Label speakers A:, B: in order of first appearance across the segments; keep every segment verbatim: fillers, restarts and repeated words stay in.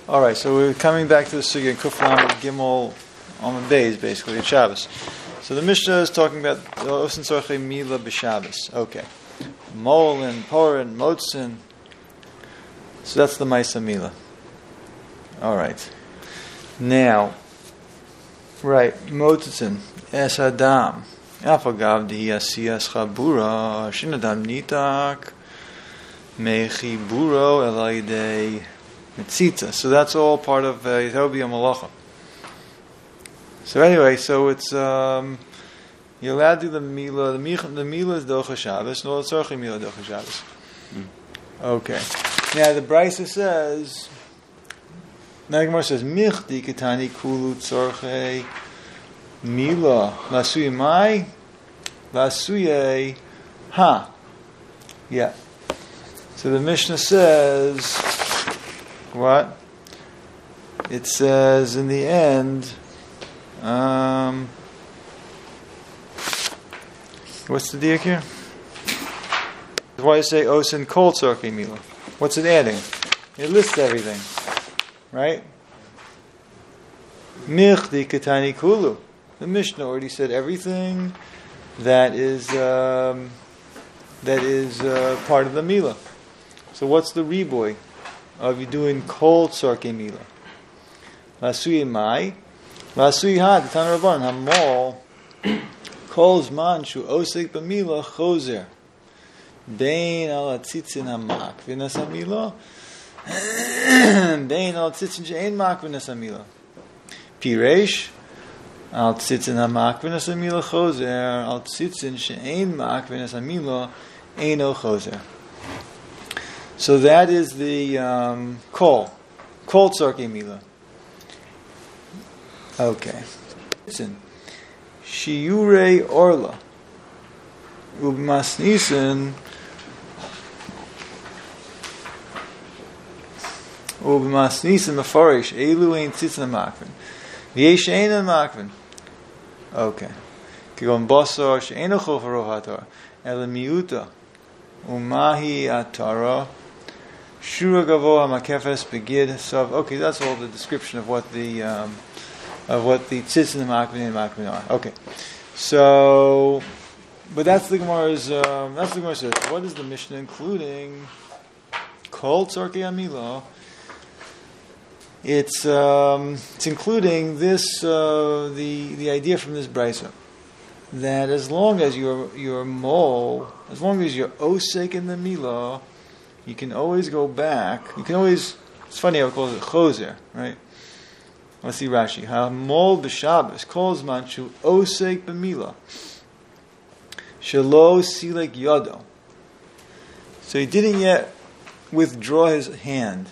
A: All right, so we're coming back to the sugya Kuflam Gimel on the days, basically at Shabbos. So the Mishnah is talking about Osin Sorche Mila b'Shabbos. Okay, Molin, Porin, Motzin. So that's the Maisa Mila. All right. Now, right, Motzin Es Adam Afagav Di Asiyas Chabura Shinadam Nitak Mechi Buro Elaydei. Mitzita. So that's all part of Yitobia uh, Malacha. So anyway, so it's um, you're allowed to do the Mila. The Mila, the Mila is Docha Shabbos. No, it's Sorche Mila Docha Shabbos. Mm. Okay. Now the Brisa says, Nagamar says, Michdi Ketani Kulu Tzorche Mila Lasuye Mai Lasuye Ha. Yeah. So the Mishnah says. What? It says in the end, um, what's the diak here? Why you say Osin Kol Tzorche Mila? What's it adding? It lists everything, right? Michdi Ketani Kulu. The Mishnah already said everything that is um, that is uh, part of the Mila. So what's the reboy of you doing Kol Tzorche Mila? Lasuye Mai, Lasuye Ha, the Tana Rabban, Hamol, Kol Zman Shu Osek B'Mila Chozer, Bein Al Tzitzin Hamak V'Nas Hamila, Bein Al Tzitzin She'ein Mak V'Nas Hamila, Piresh, Al Tzitzin Hamak V'Nas Hamila Chozer, Al Tzitzin She'ein Mak V'Nas Hamila, Eino Chozer. So that is the um, Kol. Kol Tzorche Mila. Okay. Listen. Shiurei Orla. Ubmasnisen. Ubmasnisen Mefarish. Elu ein tzitzin makvin. V'yesh ein makvin. Okay. Kigon Basar. She'ein ochol v'roh hatar. Ele miuta. Umahi atara. Shura Gavoa Makefes Begid Sav. Okay, that's all the description of what the um, of what the tzitzin and makvin and makvin are. Okay, so but that's the Gemara's. Um, that's the Gemara says. What is the Mishnah including? Kol Tzorche Mila. It's um, it's including this uh, the the idea from this brisa that as long as you're you're mol, as long as you're osek in the Mila, you can always go back. You can always. It's funny how it calls it chozer, right? Let's see Rashi. Hamol b'Shabbos calls manchu osek b'Mila. Shelo silek yodo. So he didn't yet withdraw his hand.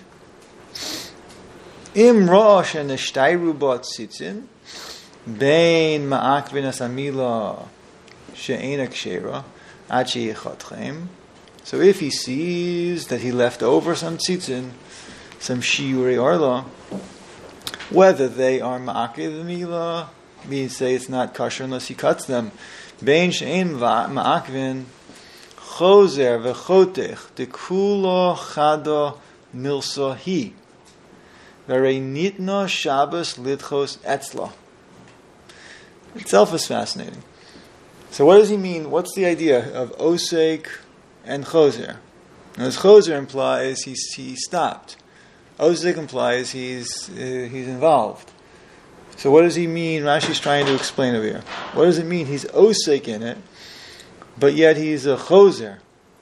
A: Im rosh and eshtayru bot tzitzin bein ma'ak v'nas hamila she'ein akshera ad she'yechatchem. So if he sees that he left over some tzitzin, some shiurei orla, whether they are ma'akev mila, means say it's not kosher unless he cuts them. Bein she'ein ma'akvin chozer v'chotech dekulo chado milsohi v'rei nitno Shabbos lidchos etzla. Itself is fascinating. So what does he mean? What's the idea of osek and chozer? Now, as chozer implies he's he stopped. Osek implies he's uh, he's involved. So what does he mean? Rashi's trying to explain over here. What does it mean? He's osek in it, but yet he's a chozer.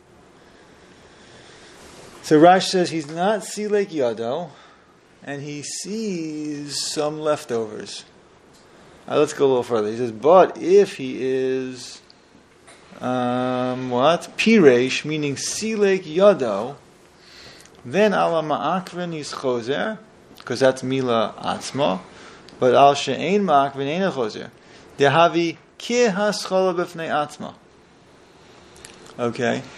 A: So Rashi says he's not silek yado, and he sees some leftovers. Now, let's go a little further. He says, but if he is Um, what? Piresh, meaning silek yado, then ala ma'akvin is chozer, because that's mila atzma, but al she'ein ma'akvin ein chozer. Dehavi ki haschola b'fnei atzma. Okay.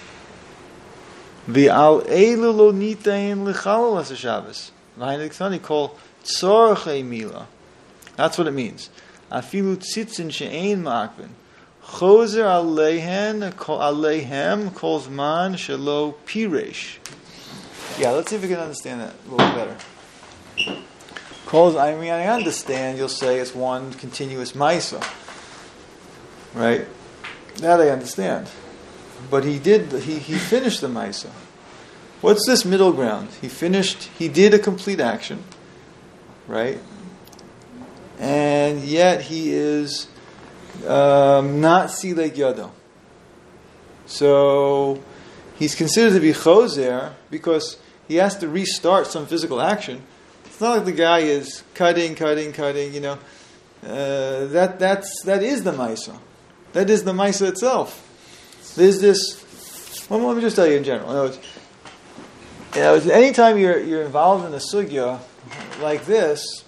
A: V'al elu lo nitein l'chalal as Shabbos. V'hain l'ktani kol tzorche mila. That's what it means. Afilu tzitzin she'ein ma'akvin. Chozer aleihen aleihem calls man shelo piresh. Yeah, let's see if we can understand that a little better. Calls, I mean, I understand, you'll say it's one continuous Maisa. Right? That I understand. But he did, he, he finished the Maisa. What's this middle ground? He finished, he did a complete action. Right? And yet he is um, not Silek Yado. So he's considered to be Choser because he has to restart some physical action. It's not like the guy is cutting, cutting, cutting, you know. Uh, that that's that is the Maisa. That is the Maisa itself. There's this. Well, let me just tell you in general. You know, it's, you know, anytime you're you're involved in a sugya like this,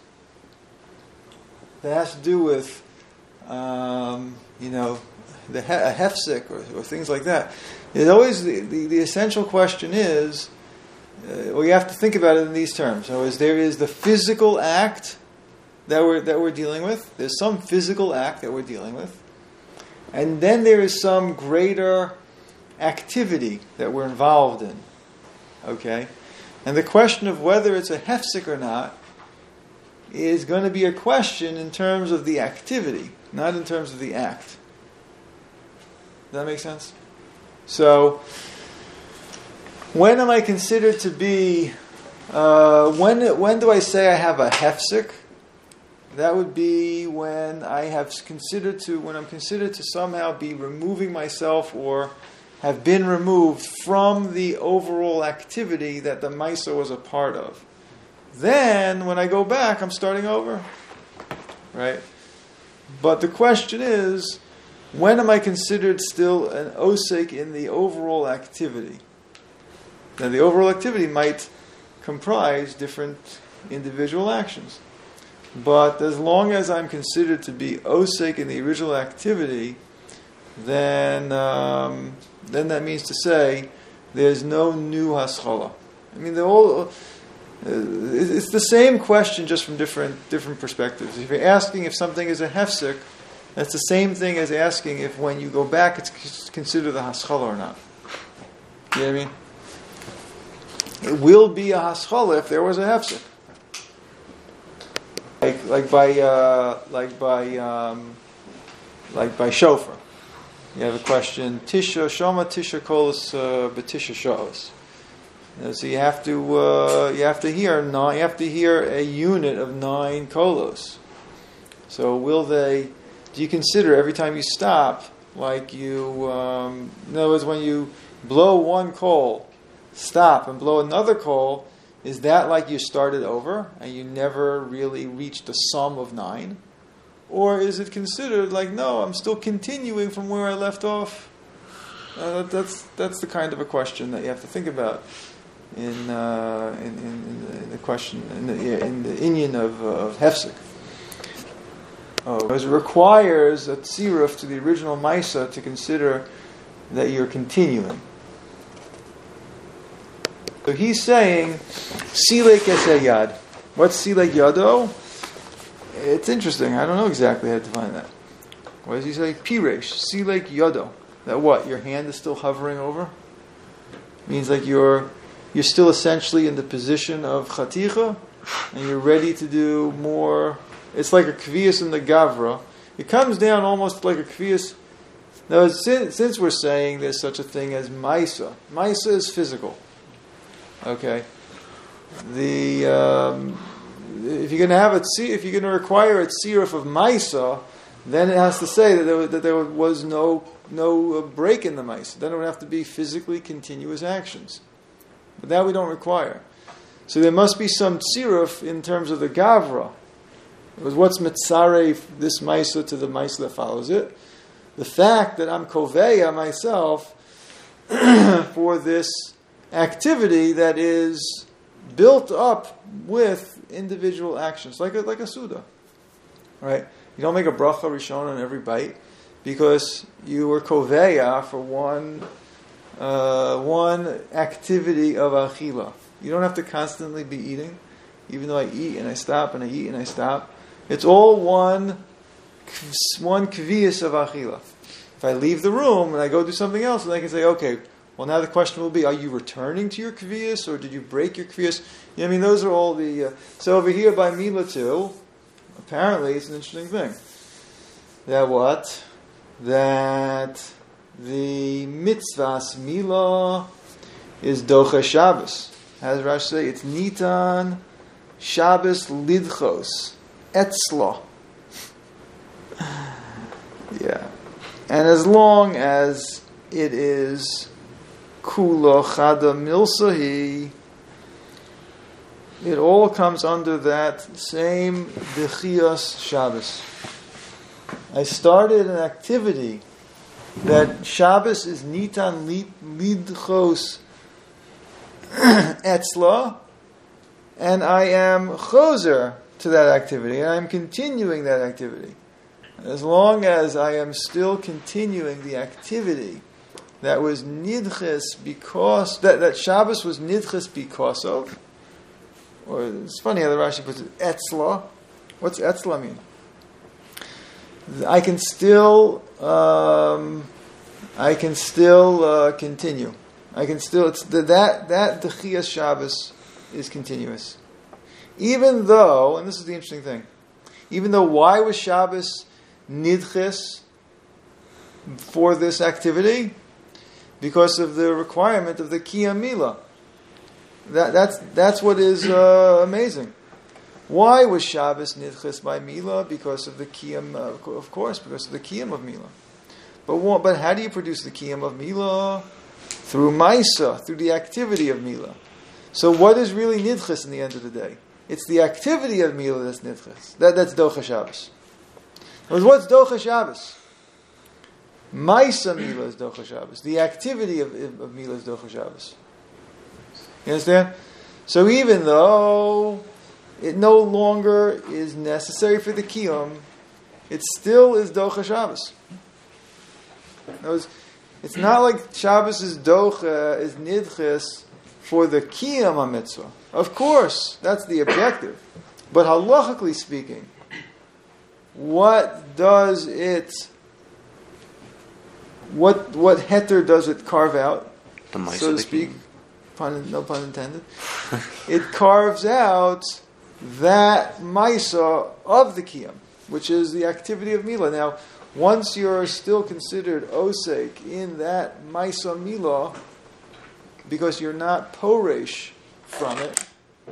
A: that has to do with, um, you know, the he- a hefsek or, or things like that. It's always the, the, the essential question is. Uh, well, you have to think about it in these terms. So, is there is the physical act that we're that we're dealing with. There's some physical act that we're dealing with, and then there is some greater activity that we're involved in. Okay, and the question of whether it's a hefsek or not is going to be a question in terms of the activity, not in terms of the act. Does that make sense? So. When am I considered to be? Uh, when when do I say I have a hefsek? That would be when I have considered to when I'm considered to somehow be removing myself or have been removed from the overall activity that the Maisa was a part of. Then when I go back, I'm starting over, right? But the question is, when am I considered still an osek in the overall activity? Now, the overall activity might comprise different individual actions. But as long as I'm considered to be osek in the original activity, then um, then that means to say there's no new haschala. I mean, they're all, uh, it's the same question, just from different different perspectives. If you're asking if something is a hefsek, that's the same thing as asking if when you go back it's considered a haschala or not. You know what I mean? It will be a haschala if there was a hefsek. Like like by uh, like by um, like by shofar. You have a question. Tisha shama tisha kolos uh, betisha shos. So you have to uh, you have to hear nine. You have to hear a unit of nine kolos. So will they? Do you consider every time you stop, like you? Um, in other words, when you blow one kol, stop and blow another kol, is that like you started over and you never really reached the sum of nine? Or is it considered like, no, I'm still continuing from where I left off? Uh, that's that's the kind of a question that you have to think about in uh, in, in, in, the, in the question in the yeah, in the inyan of, uh, of hefsek. Oh, because it requires a tziruf to the original Maisa to consider that you're continuing. So he's saying, Silek esayad. What's Silek yado? It's interesting. I don't know exactly how to define that. What does he say? Piresh, Silek yado. That what? Your hand is still hovering over? Means like you're you're still essentially in the position of chaticha, and you're ready to do more. It's like a kviyas in the gavra. It comes down almost like a kviyas. Now, since, since we're saying there's such a thing as maisa, maisa is physical. Okay, the um, if you're going to have a if you're going to require a tziruf of maisa, then it has to say that there was, that there was no no break in the maisa. Then it would have to be physically continuous actions, but that we don't require. So there must be some tziruf in terms of the gavra. It was what's mitzaref this maisa to the maisa that follows it. The fact that I'm koveya myself for this activity that is built up with individual actions, like a, like a suda, right? You don't make a bracha rishon on every bite because you were koveya for one uh, one activity of achila. You don't have to constantly be eating, even though I eat and I stop and I eat and I stop. It's all one one kviyas of achila. If I leave the room and I go do something else, then I can say, okay, Well, now the question will be, are you returning to your kviyas, or did you break your kviyas? You know, I mean, those are all the... Uh, so over here by Mila too, apparently it's an interesting thing. That what? That the mitzvahs Mila is Docha Shabbos. How does Rashi say? It's Nitan Shabbos Lidchos Etzla. Yeah. And as long as it is Kula Chada Milsahi, it all comes under that same Dechias Shabbos. I started an activity that Shabbos is Nitan Lidchos Etzla, and I am Choser to that activity, and I am continuing that activity. As long as I am still continuing the activity that was Nidches because, that, that Shabbos was Nidches because of, or it's funny how the Rashi puts it, Etzla. What's Etzla mean? I can still, um, I can still uh, continue. I can still, it's the, that, that Dechias Shabbos is continuous. Even though, and this is the interesting thing, even though why was Shabbos Nidches for this activity? Because of the requirement of the Kiyam Mila. That, that's, that's what is uh, amazing. Why was Shabbos Nidches by Mila? Because of the Kiyam, uh, of course, because of the Kiyam of Mila. But what, but how do you produce the Kiyam of Mila? Through Maisa, through the activity of Mila. So what is really Nidches in the end of the day? It's the activity of Mila that's Nidches. That, that's Docha Shabbos. What's Docha Shabbos? Maisa Mila is Docha Shabbos. The activity of, of, of Mila is Docha Shabbos. You understand? So even though it no longer is necessary for the Kiyum, it still is Docha Shabbos. Words, it's not like Shabbos is Docha, is Nidches for the Kiyum HaMitzvah. Of course, that's the objective. But halachically speaking, what does it, what what heter does it carve out,
B: the
A: so to speak? Pun, no pun intended. It carves out that Maisa of the Kiyam, which is the activity of Mila. Now, once you're still considered Osek in that Maisa Mila, because you're not Poresh from it,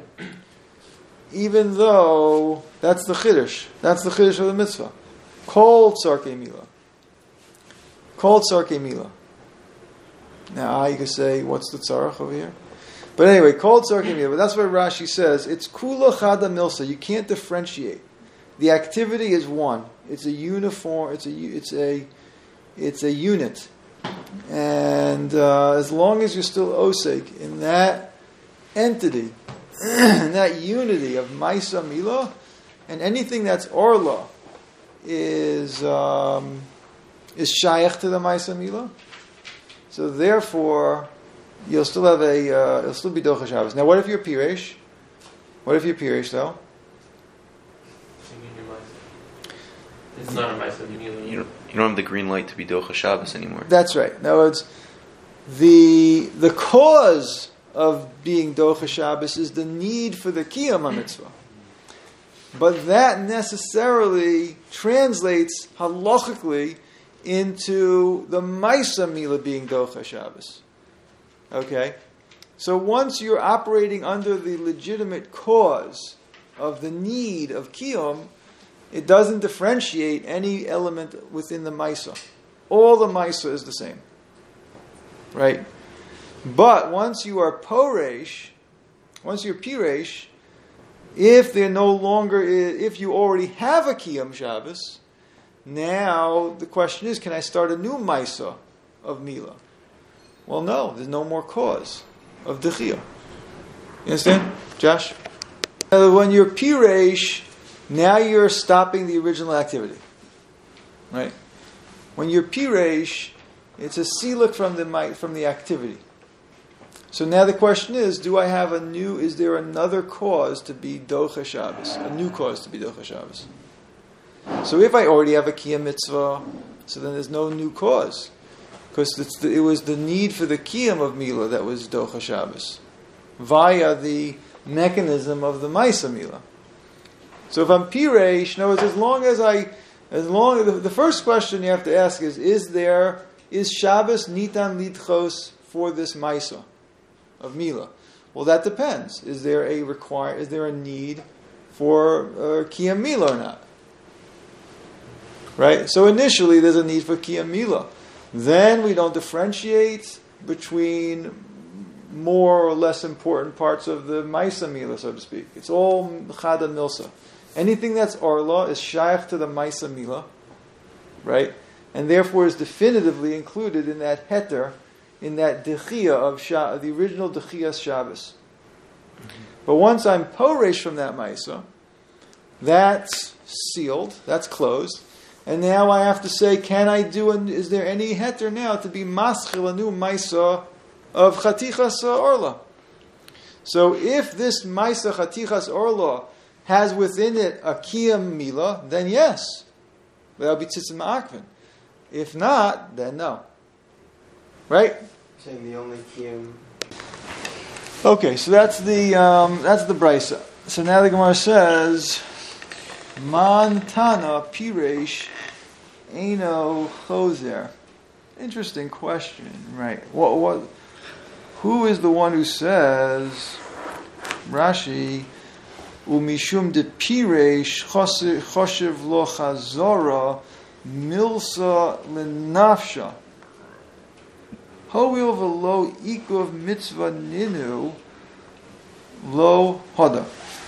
A: even though that's the Chiddush, that's the Chiddush of the mitzvah. Kol Tzarkei Mila. Kol Tzarkei Mila. Now, you could say, what's the tzarach over here? But anyway, Kol Tzarkei Mila. But that's what Rashi says. It's Kula Chada Milsa. You can't differentiate. The activity is one. It's a uniform. It's a. It's a. It's a unit. And uh, as long as you're still osek in that entity, in that unity of Maisa Mila, and anything that's Orla is um, is Shaykh to the Maisa Mila. So therefore, you'll still have a. Uh, it'll still be Docha Shabbos. Now, what if you're Piresh? What if you're Piresh though?
C: It's not a Maisa Mila.
B: You don't, you don't have the green light to be Docha Shabbos anymore.
A: That's right. In other words, the the cause of being Docha Shabbos is the need for the Kiyam HaMitzvah. But that necessarily translates halachically into the Maisa Mila being Docha Shabbos. Okay? So once you're operating under the legitimate cause of the need of Kiyam, it doesn't differentiate any element within the Maisa. All the Maisa is the same. Right? But once you are Poresh, once you're Piresh, if there no longer is, if you already have a Kiyam Shabbos, now the question is, can I start a new Maisa of Mila? Well, no, there's no more cause of Dechia. You understand, Josh? When you're Piresh, now you're stopping the original activity. Right? When you're Piresh, it's a siluk from the from the activity. So now the question is, do I have a new, is there another cause to be Docha Shabbos? A new cause to be Docha Shabbos. So if I already have a Kiyam Mitzvah, so then there's no new cause. because it's the, it was the need for the kiyum of Mila that was Docha Shabbos, via the mechanism of the Maisa Mila. So if I'm Pireish, in other words, as long as I, as long the, the first question you have to ask is: Is there is Shabbos nitan lidchos for this Maisa of Mila? Well, that depends. Is there a require? Is there a need for uh, Kiyam Mila or not? Right? So initially there's a need for Kiyam Mila. Then we don't differentiate between more or less important parts of the Maisa Mila, so to speak. It's all Chada Milsa. Anything that's Orla is shaykh to the Maisa Mila, right? And therefore is definitively included in that heter, in that Dechia of Sha- the original Dechias Shabbos. Mm-hmm. But once I'm Poresh from that Maisa, that's sealed, that's closed. And now I have to say, can I do, an, is there any heter now to be maschil, a new Maisa of Chatichas Orla? So if this Maisa Chatichas Orla has within it a Kiyam Mila, then yes. That'll be Tzitzim Akvin. If not, then no. Right?
D: Saying the only Kiyam.
A: Okay, so that's the um, that's the Brisa. So now the Gemara says, Man Tana Piresh Eino Choser. Interesting question, right? What what? Who is the one who says Rashi Umishum de Piresh Choshev Lo Chazora Milsa Lenafsha Hoil Velo Ikov Mitzvah Ninu Lo Hoda.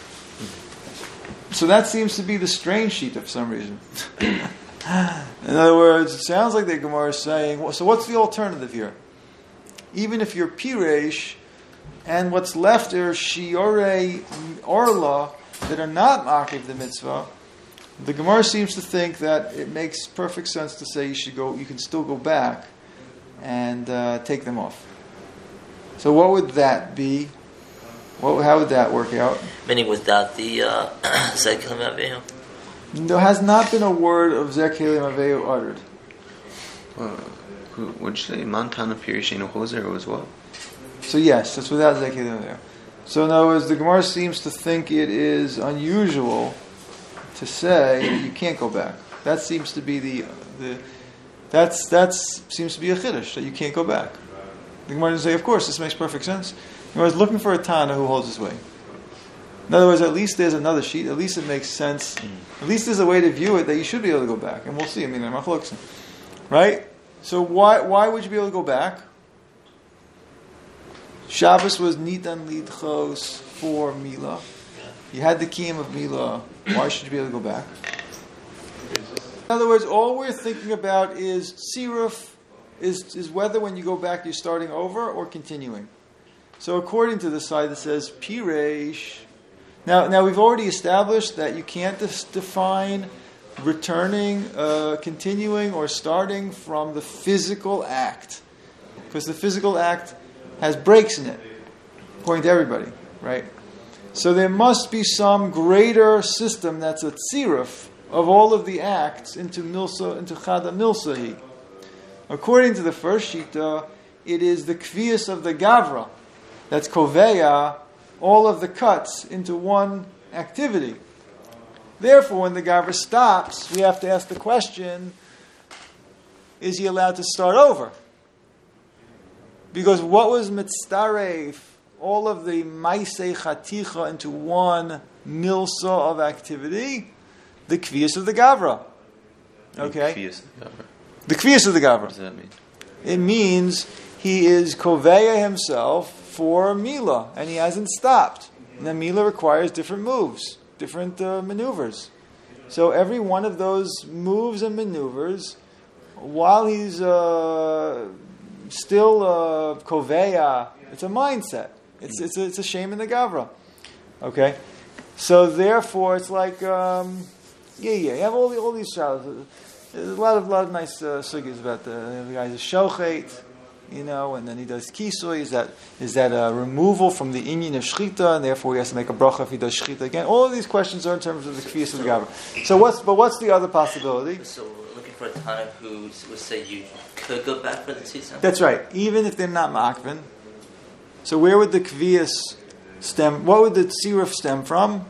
A: So that seems to be the strange sheet for some reason. In other words, it sounds like the Gemara is saying, well, so what's the alternative here? Even if you're Piresh, and what's left are Shiore Orla that are not Makiv the Mitzvah, the Gemara seems to think that it makes perfect sense to say you should go. You can still go back and uh, take them off. So what would that be? What, how would that work out?
E: Meaning without the uh, Zekelim Avehu?
A: There has not been a word of Zekelim Avehu uttered.
B: Uh, who, what'd you say? Montana Pirishino Hoser as well?
A: So yes, that's without Zekelim Avehu. So in other words, the Gemara seems to think it is unusual to say that you can't go back. That seems to be the... the That's that's seems to be a chiddush that you can't go back. The Gemara doesn't say, of course, this makes perfect sense. The Gemara is looking for a Tana who holds his way. In other words, at least there's another sheet. At least it makes sense. Mm. At least there's a way to view it that you should be able to go back, and we'll see. I mean, I'm not right. So why why would you be able to go back? Shabbos was nitan lidchos for Mila. You had the kiyum of Mila. Why should you be able to go back? In other words, all we're thinking about is siruf, is, is whether when you go back you're starting over or continuing. So according to the side that says pireish, now now we've already established that you can't dis- define returning, uh, continuing, or starting from the physical act, because the physical act has breaks in it, according to everybody, right? So there must be some greater system that's a tziruf of all of the acts into milsa, into chada milsahi. According to the first shita, it is the kvias of the gavra that's koveya all of the cuts into one activity. Therefore, when the gavra stops, we have to ask the question: is he allowed to start over? Because what was mitzdaref all of the maisei chaticha into one milsa of activity? The kvias of the gavra. Okay?
B: The kvias of the gavra.
A: The kvias of the gavra.
B: What does that mean?
A: It means he is koveya himself for Mila, and he hasn't stopped. And then Mila requires different moves, different uh, maneuvers. So every one of those moves and maneuvers, while he's uh, still uh, koveya, it's a mindset. It's it's a, it's a shame in the gavra. Okay? So therefore, it's like... Um, Yeah, yeah. You have all the, all these shalos. There's a lot of lot of nice uh, sugis about the, the guy's a shochet, you know, and then he does kisoy. Is that is that a removal from the inyan of shchita, and therefore he has to make a bracha if he does shchita again? All of these questions are in terms of the kfiyas of the gavra. So what's but what's the other possibility?
E: So we're looking for a Tana who would say you could go back for the tzitzis?
A: That's right. Even if they're not makvin. So where would the kvias stem? What would the tziruf stem from?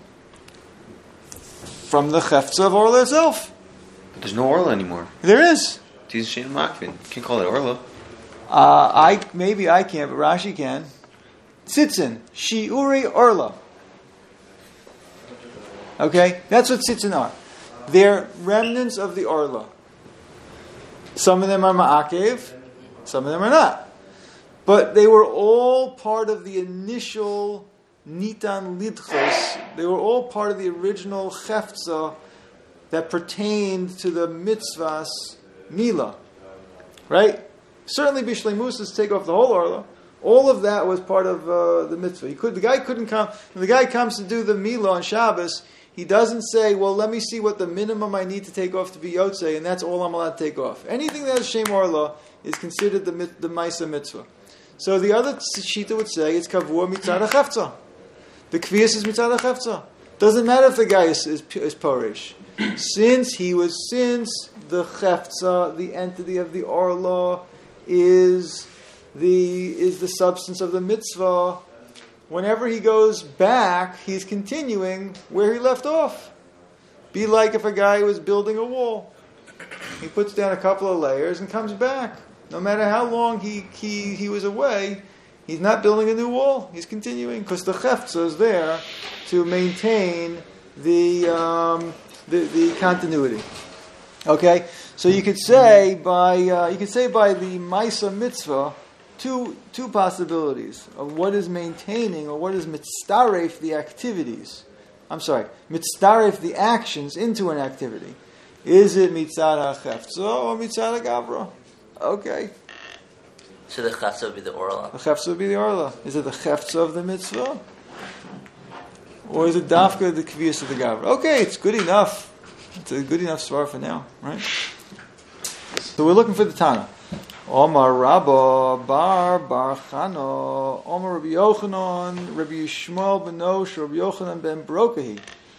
A: From the cheftza of Orla itself.
B: But there's no Orla anymore.
A: There is.
B: Tiz Shein Makvin. You can't call it Orla.
A: Uh, I maybe I can't, but Rashi can. Tzitzin, shi'uri Orla. Okay, that's what tzitzin are. They're remnants of the Orla. Some of them are ma'akev, some of them are not. But they were all part of the initial nitan lidchos. They were all part of the original cheftza that pertained to the mitzvahs mila. Right? Certainly bishleimus is take off the whole Orla. All of that was part of uh, the mitzvah. He could, the guy couldn't come. When the guy comes to do the mila on Shabbos, he doesn't say, well, let me see what the minimum I need to take off to be yotzei, and that's all I'm allowed to take off. Anything that is Shem Orla is considered the the Maisa mitzvah. So the other shita would say it's kavua mitzad ha'chefza. The kviyas is mitzad ha'chefza. Doesn't matter if the guy is, is, is porish. Since he was, since the chefza, the entity of the Orla, is the is the substance of the mitzvah, whenever he goes back, he's continuing where he left off. Be like if a guy was building a wall. He puts down a couple of layers and comes back. No matter how long he, he, he was away, he's not building a new wall. He's continuing because the cheftza is there to maintain the, um, the the continuity. Okay, so you could say by uh, you could say by the Maisa mitzvah. Two two possibilities of what is maintaining or what is mitzdaref the activities. I'm sorry, mitzdaref the actions into an activity. Is it mitzad ha'chefza or mitzad ha'gavra? Okay.
E: So the chefza would be the Orla.
A: The chefza would be the Orla. Is it the chefza of the mitzvah? Or is it dafka the kviyas of the gavra? Okay, it's good enough. It's a good enough svar for now, right? So we're looking for the Tana. Omar Rabba Bar Bar Chano Omar Rabbi Yochanan Rabbi Yishmael ben Nosh Rabbi Yochanan ben Brokahi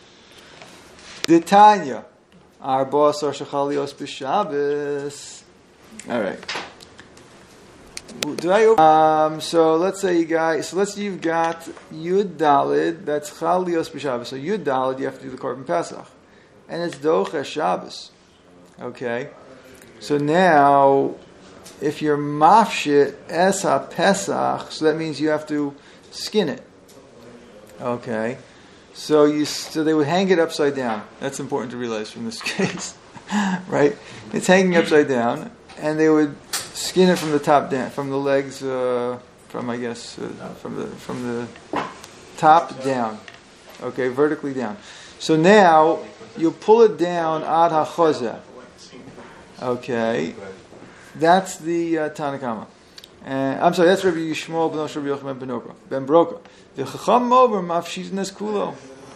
A: D'Tanya Arba Asar Shechalios b'Shabbos. All right. Did I? Um. So let's say you guys. So let's say you've got Yud Dalid. That's Chalios b'Shabbos. So Yud Dalid, you have to do the Korban Pesach, and it's Docha Shabbos. Okay. So now, if you're mafshit es ha-pesach, so that means you have to skin it. Okay, so you so they would hang it upside down. That's important to realize from this case, right? It's hanging upside down, and they would skin it from the top down, from the legs, uh, from I guess uh, from the from the top down. Okay, vertically down. So now you pull it down ad ha-chozeh. Okay. That's the uh, Tanakama. Uh, I'm sorry, that's Rabbi Yishmael ben Nosh Rabbi Yochanan ben Broka. Ben Broka. The Chacham Mover Mafshit Nes Kulo.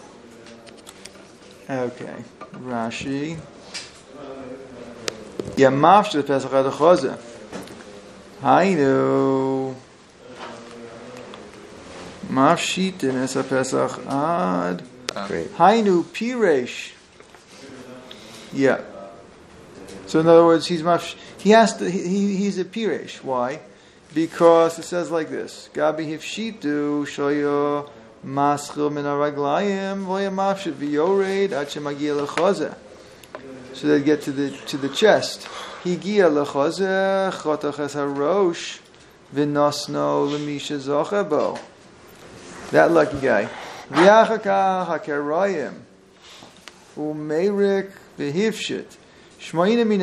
A: Okay. Rashi. Yeah, Mafshit Pesach Ad Chozeh. Hainu. Mafshit Nes Pesach Ad.
B: Great.
A: Hainu Piresh. Yeah. So in other words, he's mafsh. He has to. He, he's a piresh. Why? Because it says like this: Gabi hifshitu shoyo maschil min haraglayim v'ya mafshit v'yored ad shemagia lechazeh. So they get to the to the chest. Higia lechazeh chotach es harosh v'nosno lemisha zochebo. That lucky guy. V'yachaka hakerayim u'meirik v'hifshit. So in other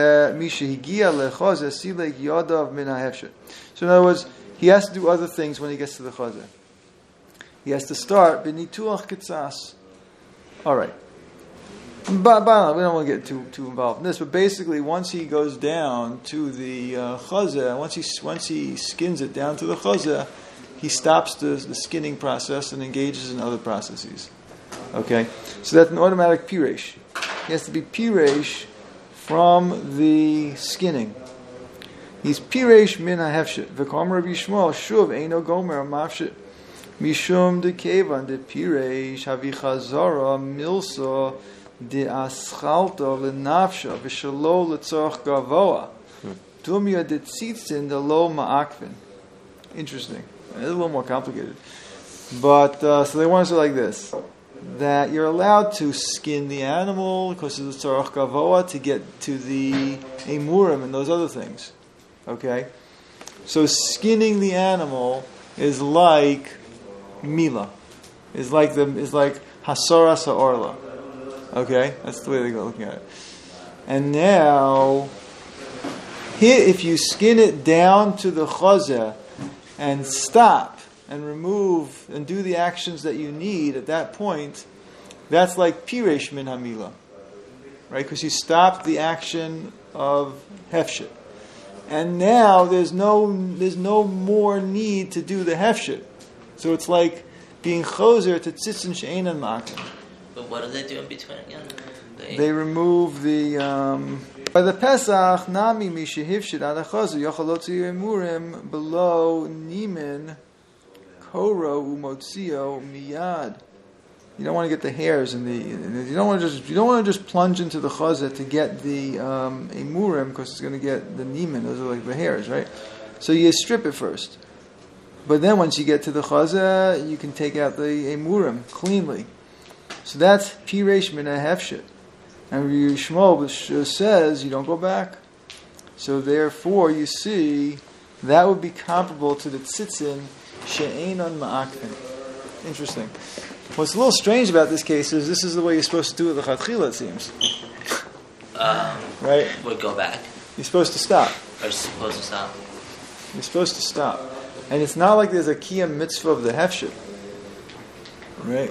A: words, he has to do other things when he gets to the chazeh. He has to start b'nituach kitzas. All right. But, but we don't want to get too too involved in this. But basically, once he goes down to the uh, chazeh, once he once he skins it down to the chazeh, he stops the, the skinning process and engages in other processes. Okay, so that's an automatic piresh. He has to be piresh from the skinning. He's piresh min ha'hefshit. V'kom Rabbi Yishmael shuv eino gomer mafshit mishum de kevan de piresh havichazara milsa de aschalto lenafsha v'shalo letzorch gavoa dumya de tzitzin de lo ma'akvin. Interesting. It's a little more complicated. But, uh, so they want to say like this, that you're allowed to skin the animal because of the tzorach gavoa to get to the emurim and those other things. Okay? So skinning the animal is like mila. Is like the is like hasoras ha'orla. Okay? That's the way they go looking at it. And now, here, if you skin it down to the chazeh and stop and remove and do the actions that you need at that point, that's like piresh min hamila, right? Because you stopped the action of hefshit, and now there's no there's no more need to do the hefshit. So it's like being choser to tzitzin she'enan ma'akim.
E: But what do they do in between again? They,
A: They remove the um, by the Pesach nami mishehivshit ad hachazu yochalotzi emurim below nimin koro umotzio miyad. You don't want to get the hairs in the. You don't want to just. You don't want to just plunge into the chazah to get the um, emurim because it's going to get the nimin. Those are like the hairs, right? So you strip it first, but then once you get to the chazah, you can take out the emurim cleanly. So that's piresh min hafshit. And Yishmael says you don't go back. So therefore, you see, that would be comparable to the tzitzin she'enon ma'akvin. Interesting. What's a little strange about this case is this is the way you're supposed to do it with the chatchila, it seems.
E: um,
A: Right?
E: would go back.
A: You're supposed to stop.
E: Or supposed to stop.
A: You're supposed to stop. And it's not like there's a kiyam mitzvah of the hefshit. Right?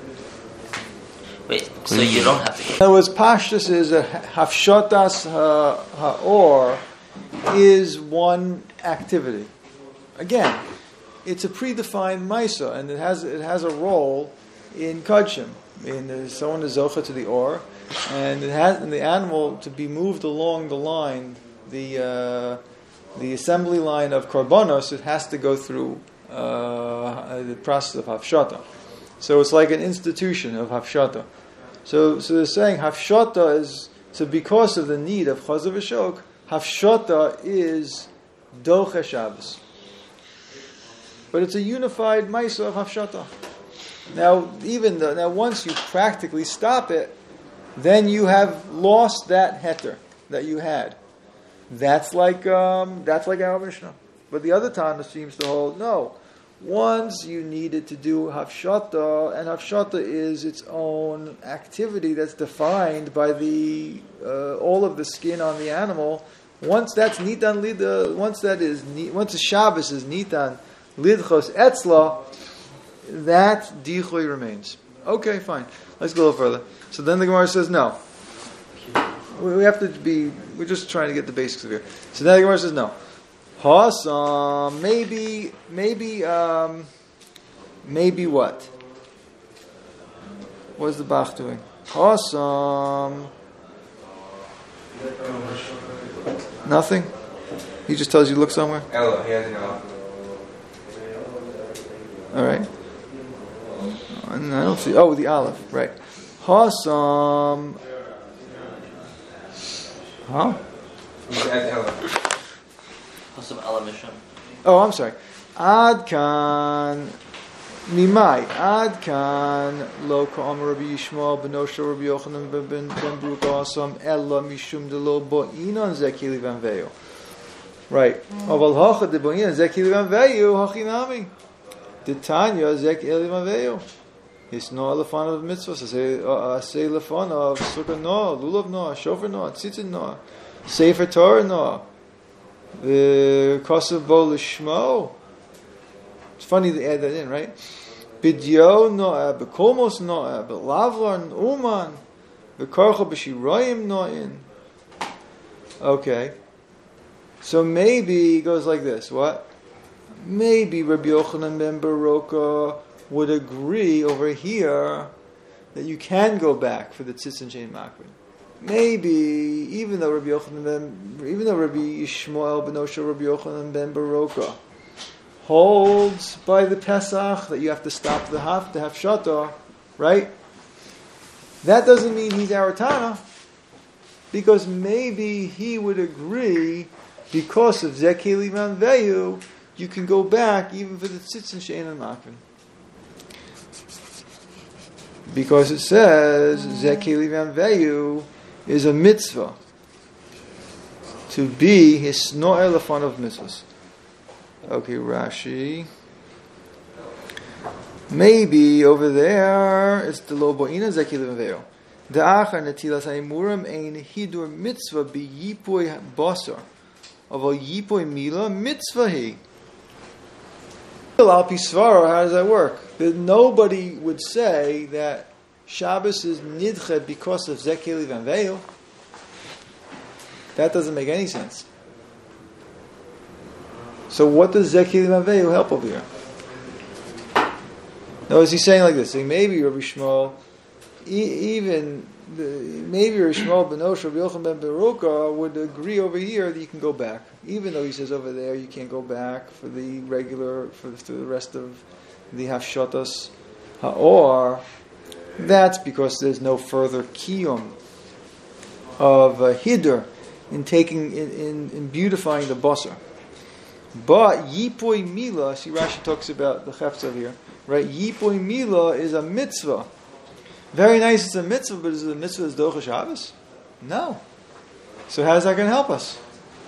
E: Wait, so you don't have to
A: In other words, pashtus is a hafshotas ha- ha'or is one activity. Again, it's a predefined maisa, and it has it has a role in kudshim. In uh, someone is zocha to the or, and it has and the animal to be moved along the line, the uh, the assembly line of korbanos. It has to go through uh, the process of hafshata. So it's like an institution of hafshata. So, so they're saying hafshata is so because of the need of chazav v'shok. Hafshata is doche Shabbos, but it's a unified ma'isa of hafshata. Now, even though, now once you practically stop it, then you have lost that heter that you had. That's like um, that's like our Mishnah. But the other Tana seems to hold no. Once you needed to do hafshata, and hafshata is its own activity that's defined by the uh, all of the skin on the animal. Once that's nitan lid, once that is once the Shabbos is nitan lidchos etzla, that dichoy remains. Okay, fine. Let's go a little further. So then the Gemara says no. We have to be. We're just trying to get the basics of here. So then the Gemara says no. Hasam, maybe, maybe, um, maybe what? What's the Bach doing? Hasam. Nothing? He just tells you look somewhere?
F: Ella, he has an Ella.
A: Alright. I don't see. Oh, the Aleph, right. Hasam. Huh?
F: He has Ella.
E: Hasam Ela Mishum.
A: Oh, I'm sorry. Ad kan mimai. Ad kan lo ka'amar Rabbi Yishmael benosha Rabbi Yochanan ben ben Baruch Asam ella mishum de lo bo'inan zekili van veyo. Right. Aval hacha de bo'inan zekili van veyo hachinami. De Tanya zekili van veyo. It's no elefan of mitzvahs. I say elefan of sukkah no, lulav no, shofar no, tzitzit no, sefer Torah no. The kosav bo lishmo. It's funny they add that in, right? Bidyo noah, bekomos noah, belavlar uman, bekarcha b'shirayim noin. Okay, so maybe it goes like this. What? Maybe Rabbi Yochanan ben Baroka would agree over here that you can go back for the tzitz and shein makrin. Maybe, even though Rabbi Yochanan ben, even though Rabbi Yishmael ben Osha Rabbi Yochanan ben Baroka holds by the Pesach that you have to stop the half, the hafshata, right? That doesn't mean he's our Tana, because maybe he would agree because of Zekeli Van Veyu, you can go back even for the Tzitzin Shein and Makrin. Because it says Zekeli Van Veyu is a mitzvah to be his No'el Lefan of mitzvahs. Okay, Rashi. Maybe over there it's the lo bo'ina Zekeli Van Veyu. The achar netilas haimurim ein hidur mitzvah be yipoy basar. Of a yipoy mila mitzvah he. Al pi svara, how does that work? That nobody would say that Shabbos is nidche because of Zekeli Van Veyu. That doesn't make any sense. So what does Zekeli Van Veyu help over here? No, is he saying like this? Saying maybe Rabbi Shmuel, e- even the, maybe Rabbi Shmuel ben Osh, Rabbi Yochanan ben Beruka would agree over here that you can go back, even though he says over there you can't go back for the regular for the, for the rest of the Hafshatas Ha'or. That's because there's no further kiyum of uh, hidur in taking in, in, in beautifying the basar. But yipoy mila, see Rashi talks about the chefza here, right? Yipoy mila is a mitzvah. Very nice, it's a mitzvah, but is it a mitzvah as docha Shabbos? No. So how's that going to help us?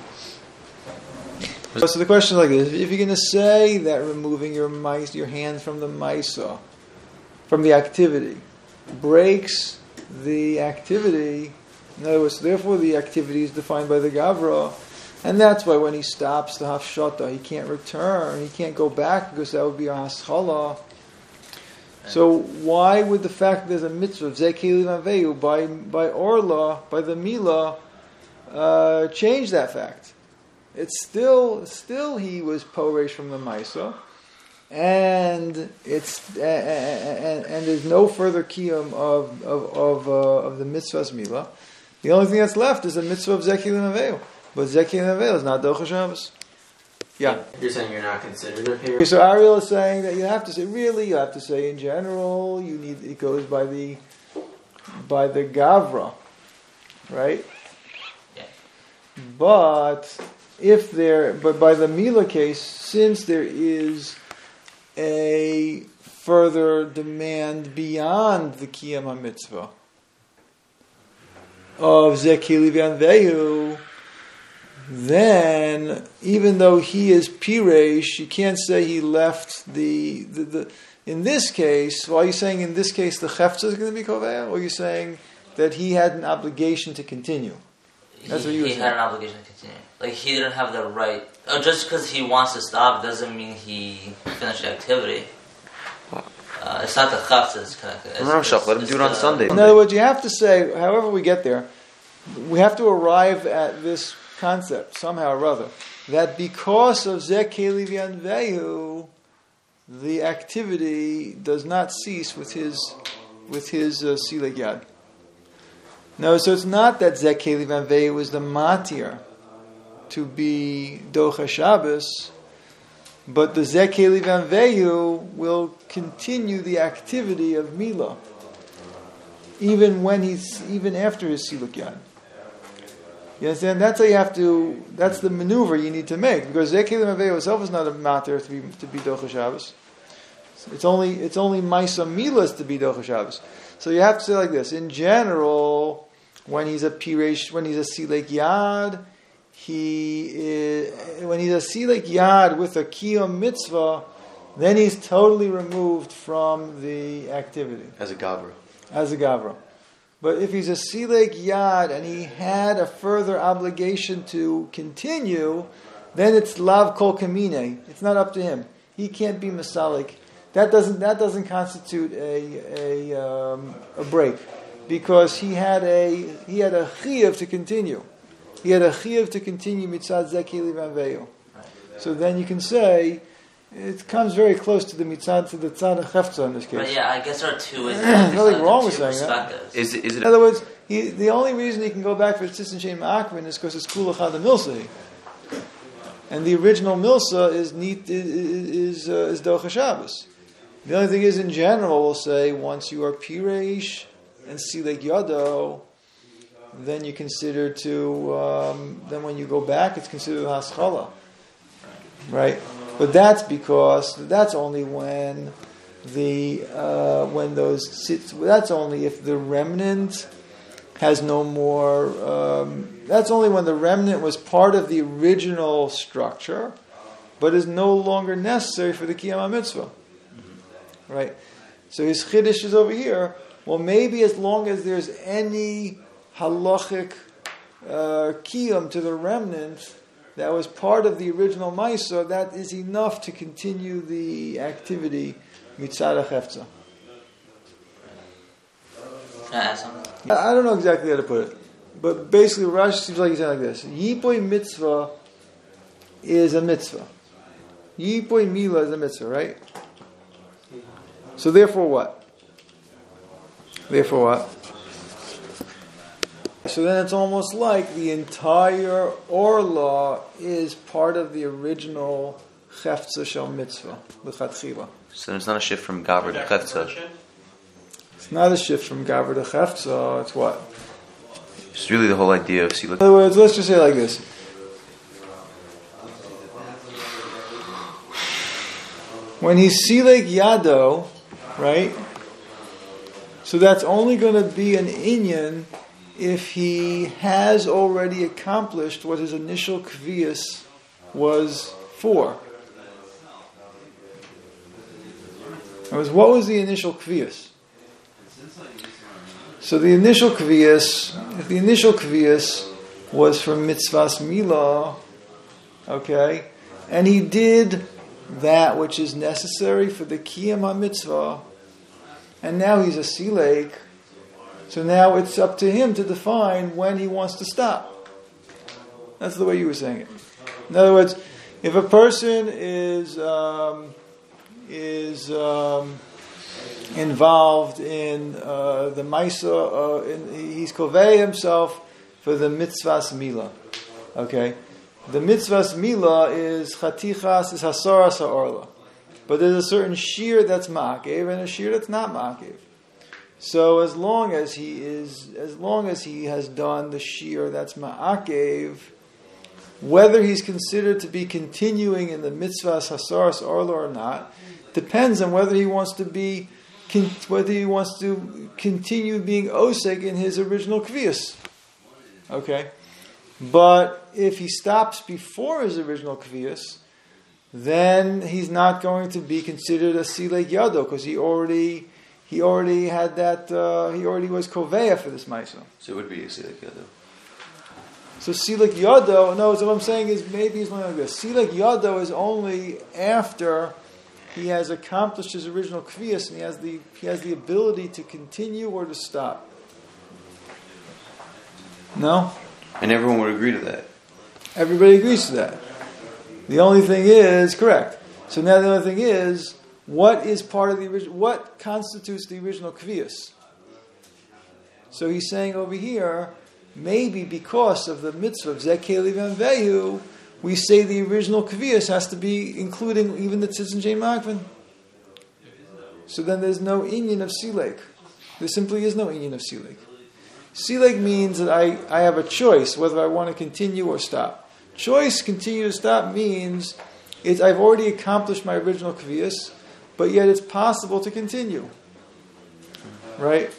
A: So the question is like this: if you're going to say that removing your mice, your hands from the maisa, from the activity, breaks the activity, in other words, therefore the activity is defined by the Gavra, and that's why when he stops the Hafshata, he can't return, he can't go back, because that would be a Haschala. So why would the fact that there's a mitzvah of Zekeli Maveyu by, by Orla, by the Mila, uh, change that fact? It's still, still he was Poresh from the Maisa, and it's and, and, and there's no further kiyum of of of, uh, of the mitzvah's Mila. The only thing that's left is the mitzvah of Zekeli Maveyu. But Zekeli Maveyu is not Docha Shabbos. Yeah.
D: You're saying you're not considered a here?
A: Okay, so Ariel is saying that you have to say, really, you have to say in general, you need, it goes by the, by the Gavra, right?
E: Yeah.
A: But, if there, but by the Mila case, since there is a further demand beyond the Kiyam HaMitzvah of Zekeli V'Anvehu, then, even though he is Piresh, you can't say he left the, the, the in this case, well, are you saying in this case the Chefza is going to be Kovea, or are you saying that he had an obligation to continue? That's
E: he,
A: what you were
E: he
A: saying.
E: had an obligation to continue. Like, he didn't have the right. Oh, just because he wants to stop doesn't mean he finished the activity. Uh, it's not the Chefza that's connected. It's,
B: No, Shach, let him
E: it's
B: do it on
E: the-
B: Sunday.
A: In other words, you have to say, however we get there, we have to arrive at this concept, somehow or other, that because of Zekeli V'Anvehu, the activity does not cease with his with his uh, Sileg Yad. No, so it's not that Zekeli V'Anvehu is the matir to be Docha Shabbos, but the Zekeli V'Anvehu will continue the activity of Mila, even when he's even after his Sileg Yad. You understand? That's how you have to. That's the maneuver you need to make, because Zekeli Maveyu itself is not a matter to be to be Docha Shabbos. It's only it's only Maisa Milas to be Docha Shabbos. So you have to say like this: in general, when he's a Piresh, when he's a Silek Yad, he is, when he's a Silek Yad with a Kiyum Mitzvah, then he's totally removed from the activity
B: As a Gavra.
A: as a Gavra. But if he's a Sileg Yad and he had a further obligation to continue, then it's Lav Kol Kamine. It's not up to him. He can't be Masalik. That doesn't that doesn't constitute a a um, a break, because he had a he had a chiyuv to continue. He had a chiyuv to continue mitzad Zekeli V'Anvehu. So then you can say it comes very close to the mitzad to the tzad chefza in this case.
E: But yeah, I guess there are two ways.
A: Nothing
E: Nothing
A: wrong with saying that.
B: Is it, is it
A: In other words, he, the only reason he can go back for Tzitz and Shem Ma'akrin is because it's Kula Chad Milsa. And the original Milsa is neat, is is, uh, is Docha Shabbos. The only thing is, in general, we'll say once you are Pireish, and Silek Yado, then you consider to, um, then when you go back, it's considered Haskalah. Right? But that's because, that's only when the, uh, when those, sit, that's only if the remnant has no more, um, that's only when the remnant was part of the original structure, but is no longer necessary for the Kiyam HaMitzvah. Right? So his Chiddush is over here, well, maybe as long as there's any halachic uh, Kiyam to the remnant that was part of the original Maisa, that is enough to continue the activity Mitzad HaChefza.
E: Can I ask something?
A: I don't know exactly how to put it, but basically Rashi seems like he's saying like this: Yipoy mitzvah is a mitzvah. Yipoy mila is a mitzvah, right? So therefore, what? Therefore, what? So then it's almost like the entire Orla is part of the original Chefza Shel Mitzvah, l'chatchila.
B: So it's not a shift from Gavra to Chetza.
A: It's not a shift from Gavra to Chefza, it's what?
B: It's really the whole idea of
A: In
B: Silek.
A: other words, let's just say it like this. When he's Silek Yado, right? So that's only going to be an inyan if he has already accomplished what his initial kviyas was for. That was, what was the initial kviyas? So the initial kviyas, if the initial kviyas was for mitzvahs milah, okay, and he did that which is necessary for the kiyam ha-mitzvah, and now he's a silek, so now it's up to him to define when he wants to stop. That's the way you were saying it. In other words, if a person is um, is um, involved in uh, the Maisa, uh, in, he's kovei himself for the mitzvahs milah. Okay, the mitzvahs milah is chatichas, is hasaras ha'orla, but there's a certain shear that's ma'akev and a shear that's not ma'akev. So as long as he is, as long as he has done the shear that's ma'akev, whether he's considered to be continuing in the mitzvahs hasaras orla or not, depends on whether he wants to be, whether he wants to continue being oseg in his original kviyas. Okay, but if he stops before his original kviyas, then he's not going to be considered a silek yado because he already he already had that uh, he already was koveya for this ma'isa.
B: So it would be a Silek Yado.
A: So silek yado, no, so what I'm saying is maybe it's like this. Silek yado is only after he has accomplished his original kviyas and he has the he has the ability to continue or to stop. No?
B: And everyone would agree to that.
A: Everybody agrees to that. The only thing is, correct. So now the only thing is, what is part of the original, what constitutes the original kviyas? So he's saying over here, maybe because of the mitzvah of Zekeli V'Anvehu, we say the original kviyas has to be including even the tzitz and jay makvin. So then there's no inyan of silek. There simply is no inyan of silek. Silek means that I, I have a choice whether I want to continue or stop. Choice, continue to stop, means it's, I've already accomplished my original kviyas, but yet it's possible to continue. Right?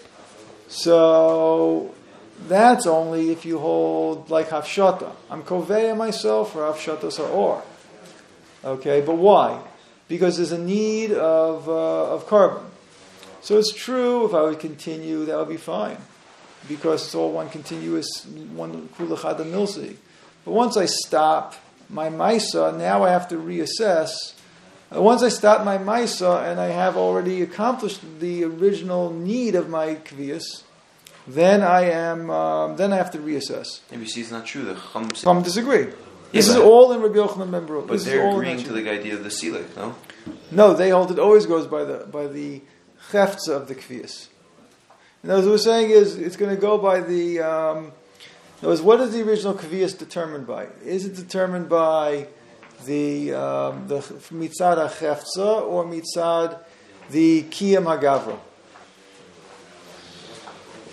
A: So that's only if you hold like hafshata. I'm koveya myself for hafshatas or. Okay, but why? Because there's a need of uh, of carbon. So it's true, if I would continue, that would be fine. Because it's all one continuous, one kulachada milsi. But once I stop my maisa, now I have to reassess. Uh, once I stop my maisa and I have already accomplished the original need of my kviyas, then I am. Um, then I have to reassess.
B: Maybe see it's not true. The Chum say,
A: Some disagree.
B: Yeah,
A: This is
B: but-
A: all in Rabbi Yochanan ben Baruch.
B: but
A: This is
B: they're
A: all in
B: agreeing
A: that
B: to the idea of the Silek, no?
A: No, they hold it always goes by the by the cheftza of the kviyas. And as we're saying is, it's going to go by the. Um, in other words, what is the original kviyas determined by? Is it determined by the um, the mitzad hacheftza or mitzad the kiyam hagavra?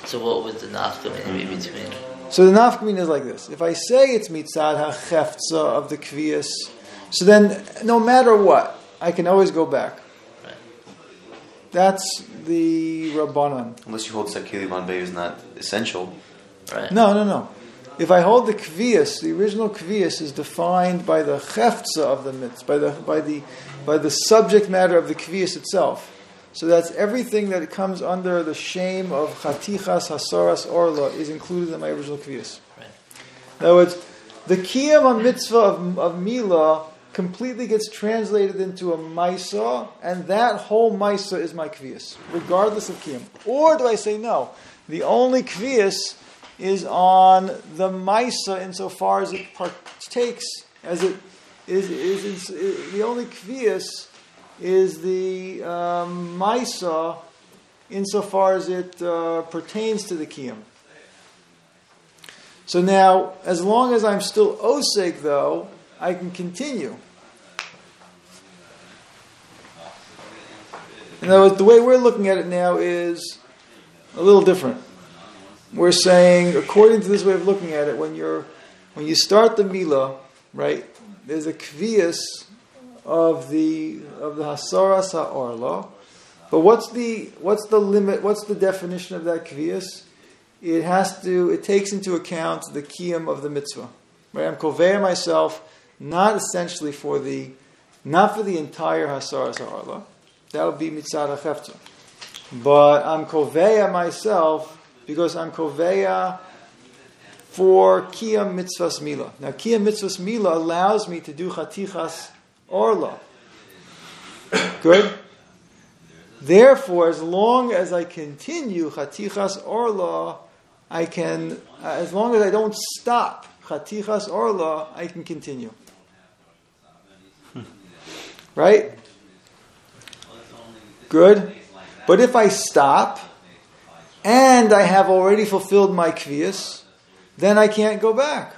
E: So what would the nafkamina be between?
A: So the nafkamina is like this. If I say it's mitzad ha'cheftza of the kviyas, so then no matter what, I can always go back.
E: Right.
A: That's the Rabbanan.
B: Unless you hold Sakili Van Bay is not essential.
E: Right.
A: No, no, no. If I hold the kviyas, the original kviyas is defined by the cheftza of the mitzvah, by the by the by the subject matter of the kviyas itself. So that's everything that comes under the shame of chatichas hasaras orla is included in my original kviyas.
E: Right.
A: In other words, the kiyam on mitzvah of, of milah completely gets translated into a maisa, and that whole maisa is my kviyas, regardless of kiyam. Or do I say no? The only kviyas is on the maisa insofar as it partakes, as it is, is, is, is the only kviyas is the um, maisa insofar as it uh, pertains to the kiyam. So now, as long as I'm still osek, though, I can continue. In other words, the way we're looking at it now is a little different. We're saying, according to this way of looking at it, when you're when you start the milah, right, there's a kviyas of the of the hasaras ha'orla. But what's the what's the limit? What's the definition of that kviyas? It has to. It takes into account the kiyam of the mitzvah. Right, I'm koveya myself, not essentially for the, not for the entire hasaras ha'orla. That would be mitzad ha'chefta. But I'm koveya myself because I'm koveya for kiyam mitzvahs milah. Now, kiyam mitzvahs milah allows me to do chatichas orla. Good? Therefore, as long as I continue chatichas orla, I can, uh, as long as I don't stop chatichas orla, I can continue. Right? Good? But if I stop, and I have already fulfilled my kviyas, then I can't go back.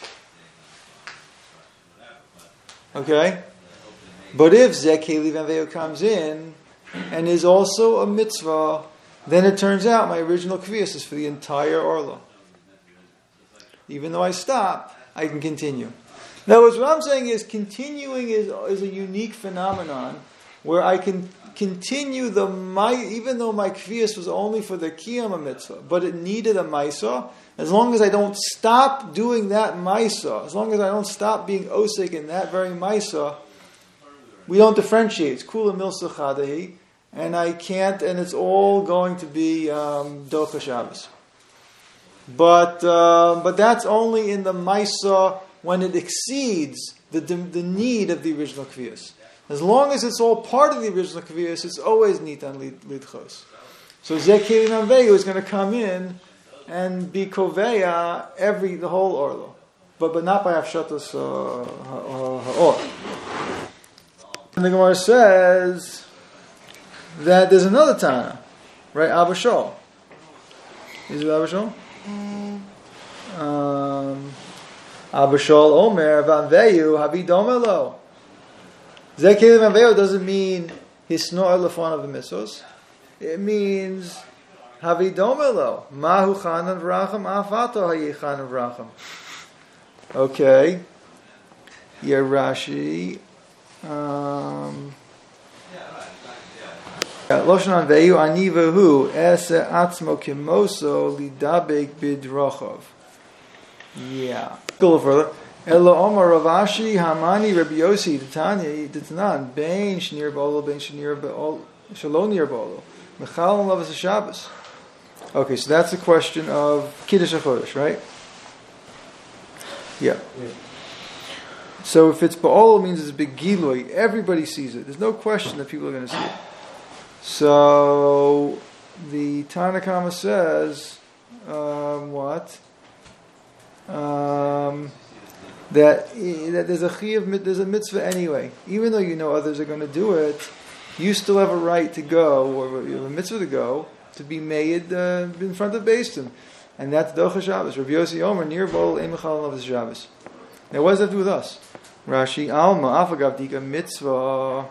A: Okay? But if Zekeli Vanveo comes in, and is also a mitzvah, then it turns out my original kviyas is for the entire orla. Even though I stop, I can continue. In other words, what I'm saying is continuing is, is a unique phenomenon where I can continue the my even though my kviyas was only for the kiyam mitzvah, but it needed a maisa. As long as I don't stop doing that maisa, as long as I don't stop being osek in that very maisa, we don't differentiate. It's kula milsa chadahi, and I can't, and it's all going to be um, docha Shabbos. But uh, but that's only in the maisa when it exceeds the the need of the original kviyas. As long as it's all part of the original kviyas, it's always nitan lidchos. So Zekeli Nanveyu is going to come in and be koveya every the whole orla, but but not by afshatos ha'or. And the Gemara says that there's another Tana, right? Abba Shol. Is it Abba Shol? Um, Abba Shol Omer Vanveyu Havi Domelo. Zekeli Vanveyu doesn't mean hisnoa lefon of the mitzvos. It means Havi Domelo Mahu Chanan Vracham Afato Hayi Chanan Vracham. Okay. Yeah, Rashi. Um, Loshan Veyu Ani Vehu Ese Atzmo Kimoso Lidabek Bidrochov. Yeah. Go further. Elo Omar Ravashi Hamani Rabbi Yossi Titania Titanan Bain Shnir Bolo Bain Shnir Bolo Shalom Nir Bolo Mechal Lovas Shabbos. Okay, so that's the question of Kiddush HaChodesh, right? Yeah. yeah. So if it's Ba'ol, it means it's a big Giloi. Everybody sees it. There's no question that people are going to see it. So the Tanakama says, um, what? Um, that that there's a chiyuv, there's a mitzvah anyway. Even though you know others are going to do it, you still have a right to go, or you have a mitzvah to go, to be made uh, in front of Beis Din. And that's Docha Shabbos. Rabbi Yossi Omer, Nir Bol Emechal of Shabbos. Now what does that do with us? Rashi, Alma, Afagav Dika Mitzvah,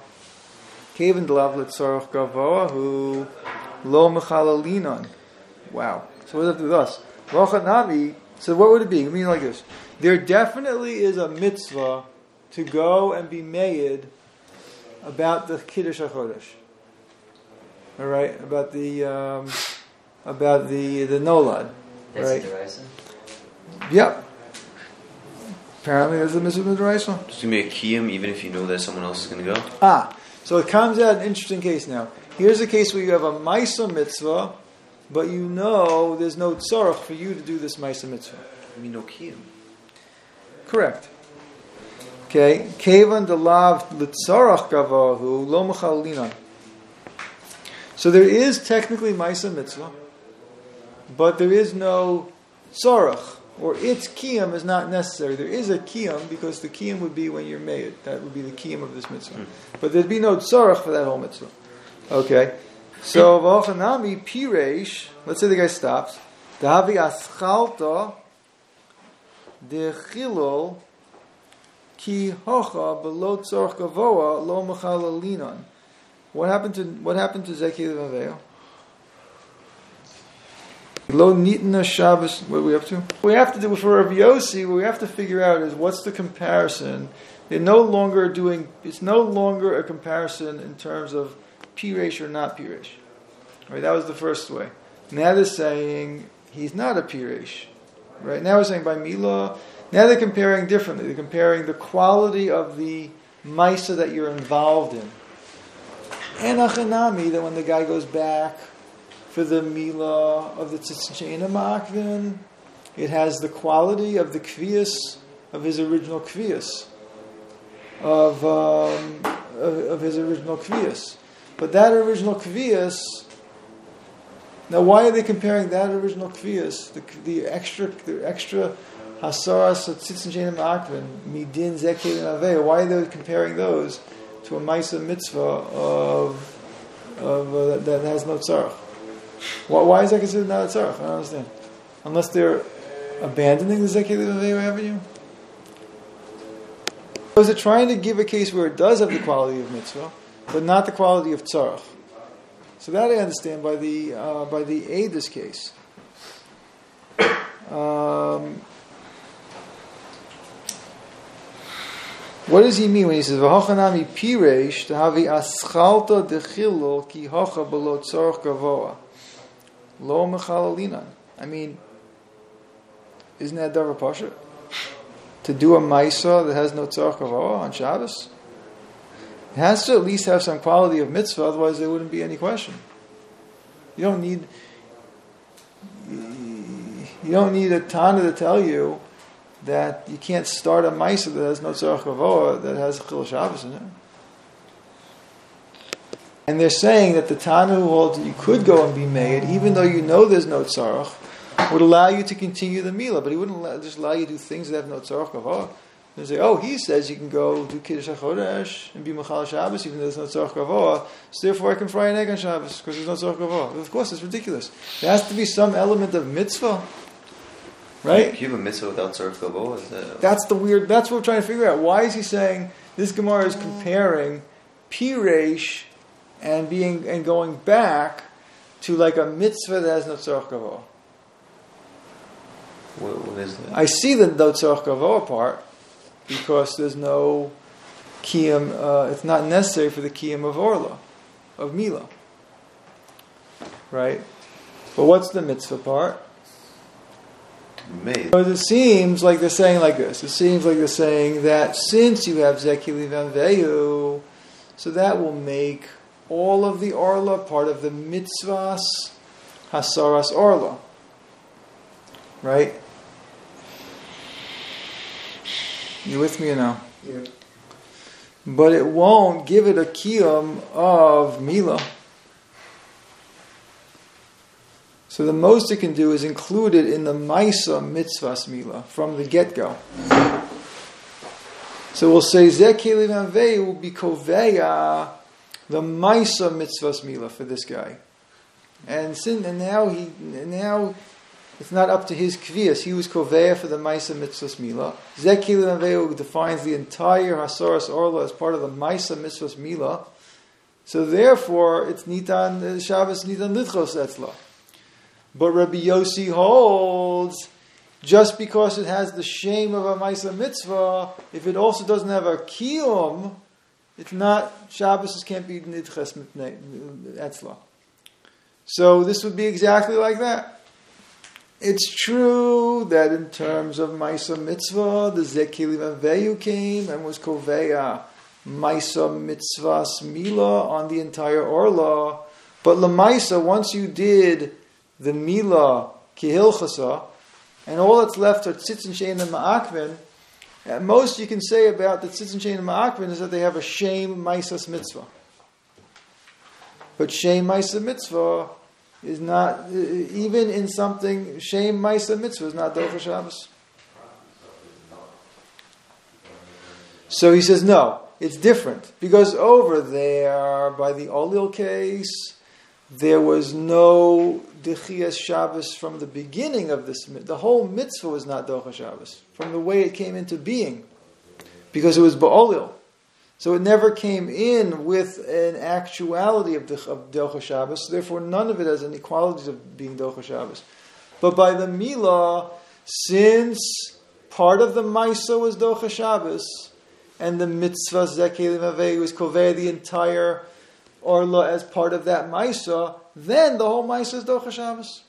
A: Kaven Delav Litzorach Gavoa, who Lo Mechalalinon. Wow. So what does that do with us? V'ochanami. So what would it be? I mean, like this: there definitely is a mitzvah to go and be made about the Kiddush HaChodesh. All right, about the um, about the the Nolad.
D: That's
A: right?
D: Deraisa?
A: Yep. Apparently, there's a mitzvah d'oraisa.
B: Just give me a kiyum, even if you know that someone else is going to go.
A: Ah, so it comes out an interesting case now. Here's a case where you have a Maisa mitzvah, but you know there's no tzarech for you to do this Maisa mitzvah.
B: I mean, no kiyum.
A: Correct. Okay, kevan delav l'tzarech gavahu lo mechal linan. So there is technically Maisa mitzvah, but there is no tzarech, or its kiyum is not necessary. There is a kiyum because the kiyum would be when you're made. That would be the kiyum of this mitzvah. Mm. But there'd be no tzarech for that whole mitzvah. Okay, so v'ochanami pireish. Let's say the guy stops. Dahavi aschalta dechilol ki hocha below tzarech gavoa lo mechal linan. What happened to what happened to Zeki Levaveo? Lo nitna Shabbos. What are we up to? What we have to do for Rav Yossi, what we have to figure out is what's the comparison. They're no longer doing. It's no longer a comparison in terms of piresh or not piresh. Right. That was the first way. Now they're saying he's not a piresh. Right. Now we're saying by Mila. Now they're comparing differently. They're comparing the quality of the Maisa that you're involved in. And achanami, that when the guy goes back for the Mila of the Tzitzchena Ma'akvin, it has the quality of the Kviyas, of his original Kviyas, of, um, of, of his original Kviyas. But that original Kviyas, now why are they comparing that original Kviyas, the, the extra the extra Hasaras of Tzitzchena Ma'akvin, Midin Zekei Naveh, why are they comparing those to a Maisa mitzvah of, of uh, that, that has no tzarech? Why, why is that considered not a tzarech? I don't understand. Unless they're abandoning the Zekei Levavei Avenue? Or is it trying to give a case where it does have the quality of mitzvah, but not the quality of tzarech? So that I understand by the uh, by the Eidos case. Um, What does he mean when he says "V'hochanami pireish tahavi aschalta dechilul ki hocha below tzorch gavoa lo mechalalinan"? I mean, isn't that davar pasha? To do a maisa that has no tzorch gavoa on Shabbos, it has to at least have some quality of mitzvah. Otherwise, there wouldn't be any question. You don't need you don't need a Tana to tell you that you can't start a Maisa that has no Tzarech Gavoa, that has Chil Shabbos in it. And they're saying that the Tana who holds that you could go and be made, even though you know there's no Tzarech, would allow you to continue the Mila, but he wouldn't allow, just allow you to do things that have no Tzarech Gavoa. They say, oh, he says you can go do Kiddush HaChodesh and be Mechal Shabbos even though there's no Tzarech Gavoa, so therefore I can fry an egg on Shabbos because there's no Tzarech Gavoa. Of course, it's ridiculous. There has to be some element of mitzvah. Right?
B: If you have a mitzvah without tzarech gavoa, is that...
A: That's the weird, that's what we're trying to figure out. Why is he saying, this Gemara is comparing pireish and being, and going back to like a mitzvah that has no tzarech gavoa?
B: What, what is that?
A: I see the no tzarech gavoa part because there's no kiyum, uh, it's not necessary for the kiyum of orla, of mila. Right? But what's the mitzvah part?
B: Made.
A: But it seems like they're saying like this. It seems like they're saying that since you have Zeki Livanveyu, so that will make all of the Orla part of the mitzvahs Hasaras Orla. Right? You with me or no?
F: Yeah.
A: But it won't give it a kiyum of Mila. So the most it can do is include it in the Maisa Mitzvahs Mila from the get-go. So we'll say Zekei Livanvei will be Koveya the Maisa Mitzvahs Mila for this guy. And since and now he and now it's not up to his Kviyas. He was Koveya for the Maisa Mitzvahs Mila. Zekei Livanvei defines the entire Hasaras Orla as part of the Maisa Mitzvahs Mila. So therefore it's Nitan Shabbos Nitan Litchos Etzla. But Rabbi Yossi holds, just because it has the shame of a Maisa Mitzvah, if it also doesn't have a Kiyum, it's not, Shabbos can't be Nidches Etzla. So this would be exactly like that. It's true that in terms of Maisa Mitzvah, the Zekilim Aveyu came and was Koveya Maisa Mitzvahs Mila on the entire Orla. But Lamaisa, once you did the Mila Kihilchasa, and all that's left are Tzitz and Shein and Ma'akvin, at most you can say about the Tzitz and Shein and Ma'akvin is that they have a Shem Maisas Mitzvah. But Shem Maisa Mitzvah is not, even in something, Shem Maisa Mitzvah is not Docha Shabbos. So he says, no, it's different. Because over there, by the Olil case, there was no Dechias Shabbos from the beginning of this. The whole mitzvah was not Docha Shabbos, from the way it came into being. Because it was Ba'olil. So it never came in with an actuality of, of Docha Shabbos. Therefore, none of it has any qualities of being Docha Shabbos. But by the Milah, since part of the Maisa was Docha Shabbos, and the mitzvah Zekelim Avei was Kovei the entire Orla as part of that Maisa, then the whole Maisa is Docha Shabbos.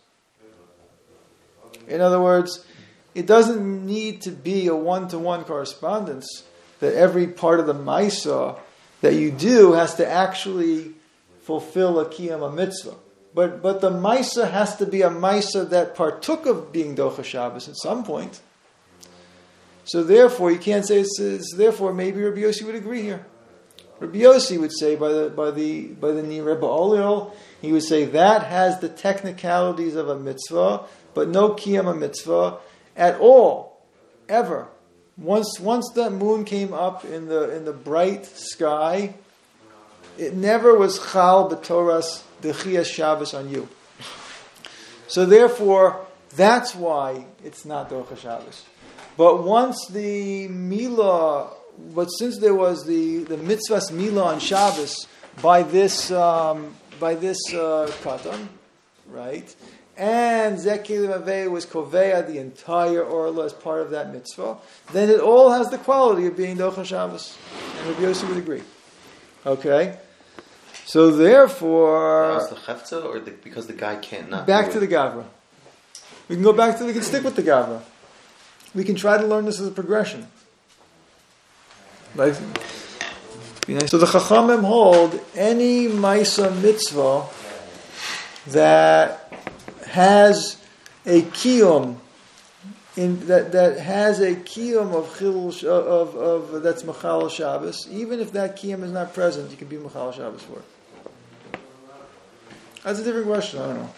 A: In other words, it doesn't need to be a one-to-one correspondence that every part of the Maisa that you do has to actually fulfill a Kiyam, a mitzvah. But but the Maisa has to be a Maisa that partook of being Docha Shabbos at some point. So therefore, you can't say it's, it's therefore maybe Rabbi Yossi would agree here. Rabbi Yossi would say by the by the by the Nireh Ba'olil, he would say that has the technicalities of a mitzvah, but no Kiyam a mitzvah at all, ever. Once once that moon came up in the in the bright sky, it never was Chal B'Toras Dechias Shabbos on you. So therefore, that's why it's not Docha Shabbos. But once the Milah, but since there was the, the Mitzvah's Milah on Shabbos by this um, by this uh, Katan, right? And Zekilim Avei was Koveya the entire Orla as part of that mitzvah, then it all has the quality of being Docha Shabbos. And Rabbi Yossi would agree. Okay? So therefore...
B: Is the Chefza or the, because the guy can't not
A: Back
B: do
A: to
B: it?
A: the Gavra. We can go back to, we can stick with the Gavra. We can try to learn this as a progression. Like, so the Chachamim hold any Maisa mitzvah that has a kiyum in that, that has a kiyum of chilul of, of of that's Machal Shabbos. Even if that kiyum is not present, you can be Machal Shabbos for it. That's a different question. I don't know,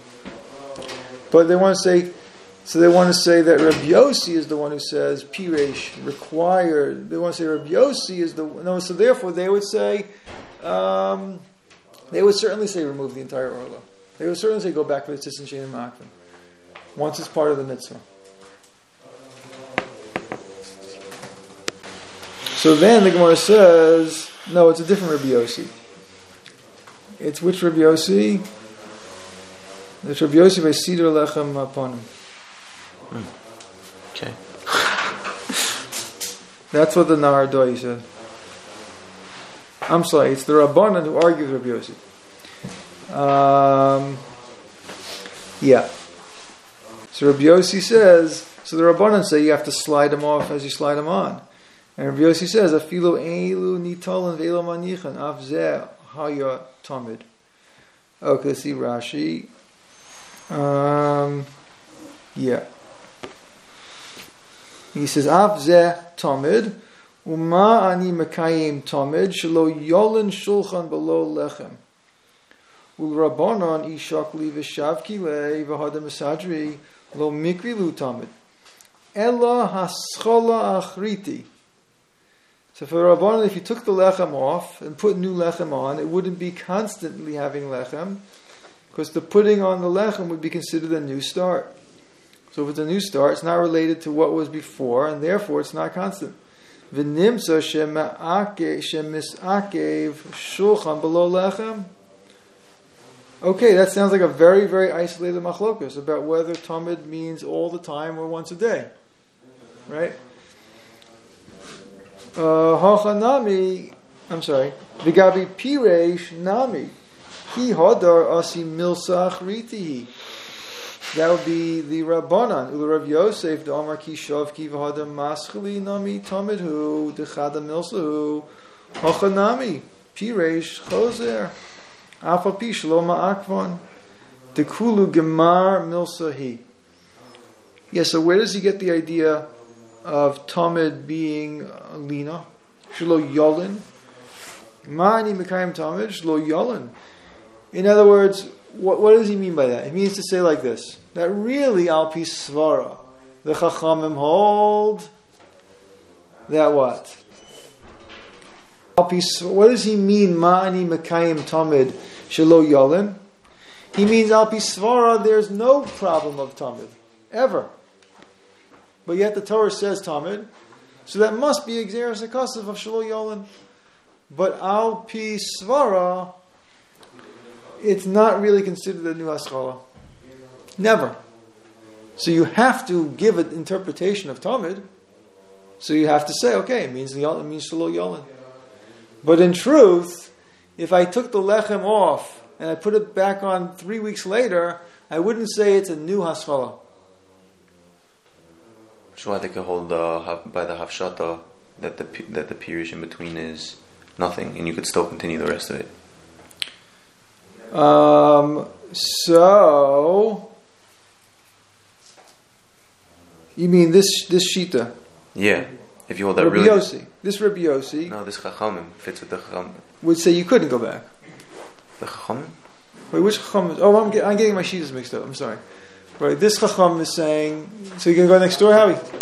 A: but they want to say. So they want to say that Rabbi Yossi is the one who says Piresh required. They want to say Rabbi Yossi is the no. So therefore, they would say um, they would certainly say remove the entire Orla. They would certainly say go back to the Tzitz and Shein and Ma'akvin once it's part of the mitzvah. So then the Gemara says, no, it's a different Rabbi Yossi. It's which Rabbi Yossi? It's Rabbi Yossi by Siddur Lechem upon him.
B: Okay.
A: That's what the Nahar Doi said. I'm sorry, it's the Rabbanan who argues Rabbi Yossi. Um, yeah. So Rabbi Yossi says, so the Rabbanan say you have to slide them off as you slide them on. And Rabbi Yossi says, Afilu eilu nitolan ve'elo manichan, af zeh haya tamid. Okay, let's see Rashi. Um, yeah. He says, Af zeh tamid, uma ani mekayim tamid, shelo yolen shulchan below lechem. Ul Rabbanon ishak li v'shavki le v'hada mesadri lo mikri lu tamid. Ella haschola achriti. So for Rabbanon, if you took the lechem off and put new lechem on, it wouldn't be constantly having lechem, because the putting on the lechem would be considered a new start. So if it's a new start, it's not related to what was before, and therefore it's not constant. V'nimsa shemisakev shulchan below lechem. Okay, that sounds like a very, very isolated machlokus about whether tamid means all the time or once a day. Right? Hachanami, I'm sorry, Vigabi Piresh Nami, Ki Hadar Asi Milsach Ritihi. That would be the Rabbanan, Ula Rav Yosef, the Omar Ki Shav Ki Vahadar Maschali Nami Tamidhu, Dechada Milsahu, Hachanami, Piresh Choser, Afa Pi Shloma Akvan, Dekulu Gemar Milsahi. Yes, so where does he get the idea of Tamid being Lina? Shlo Yolin. Mani Mekayim Tamid, Shlo Yolin. In other words, what, what does he mean by that? He means to say like this, that really Al Pi Svara, the Chachamim hold that what? Al Pi Svara, what does he mean, Mani Mekayim Tamid, Shlo Yolin? He means Al Pi Svara, there's no problem of Tamid, ever. But yet the Torah says Tamid, so that must be Exeris HaKasav of Shlo Yolin. But Al Pi Svara, it's not really considered a new Haskalah. Never. So you have to give an interpretation of Tamid. So you have to say, okay, it means it means Shlo Yolin. But in truth, if I took the lechem off and I put it back on three weeks later, I wouldn't say it's a new Haskalah.
B: So I think I hold uh, by the Hafshata that the that the period in between is nothing, and you could still continue the rest of it.
A: Um. So you mean this this shita?
B: Yeah. If you hold that
A: Rabbi
B: really,
A: Yossi. This Rabbi Yossi
B: no, this Chachamim fits with the Chachamim.
A: would say you couldn't go back.
B: The Chachamim.
A: Wait, which Chacham? Is, oh, I'm, get, I'm getting my sheetas mixed up. I'm sorry. Right, this Chacham is saying. So you can go next door, Howie.